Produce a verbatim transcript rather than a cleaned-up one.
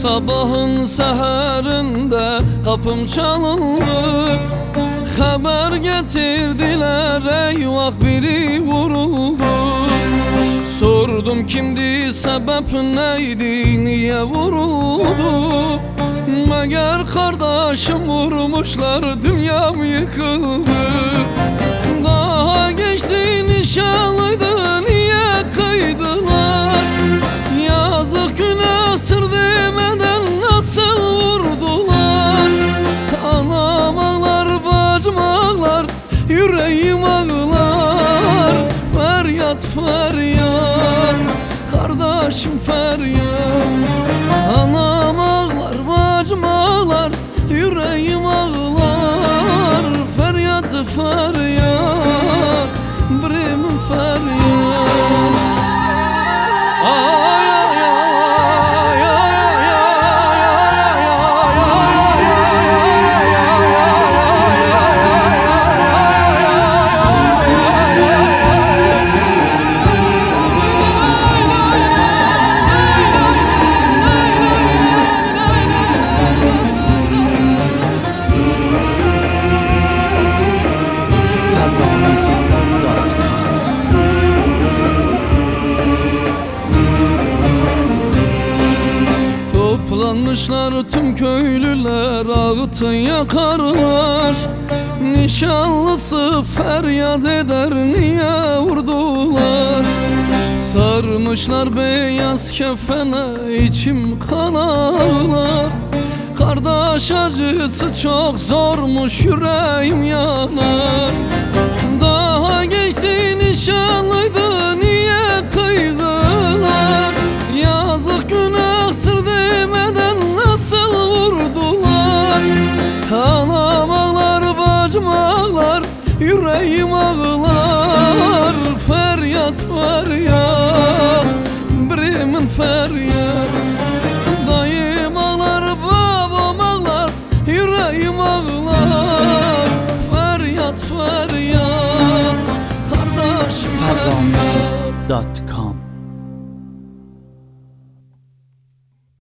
Sabahın seherinde kapım çalındı, haber getirdiler eyvah biri vuruldu. Sordum kimdi, sebep neydi, niye vuruldu? Meğer kardeşim vurmuşlar, dünyam yıkıldı. Daha geçti nişanlıydı, niye kıydılar? Yazık günah sır demeden nasıl vurdular? Anam ağlar, bacım ağlar, yüreğim ağlar. Feryat feryat, kardeşim feryat. Anam ağlar, bacım ağlar, yüreğim ağlar. Feryat feryat, birim feryat. Ay ay ay ay Toplanmışlar tüm köylüler, ağıtı yakarlar. Nişanlısı feryat eder, niye vurdular? Sarmışlar beyaz kefene, içim kan ağlar. Kardeş acısı çok zormuş, yüreğim yanar. Daha geçti nişanlıydı, niye kıydılar? Yazık günah sır demeden nasıl vurdular? Anam ağlar, bacım ağlar, yüreğim ağlar. Feryat feryat, birimin feryat. Dayım ağlar, babam ağlar, yüreğim ağlar. Feryat feryat, kardeşim feryat.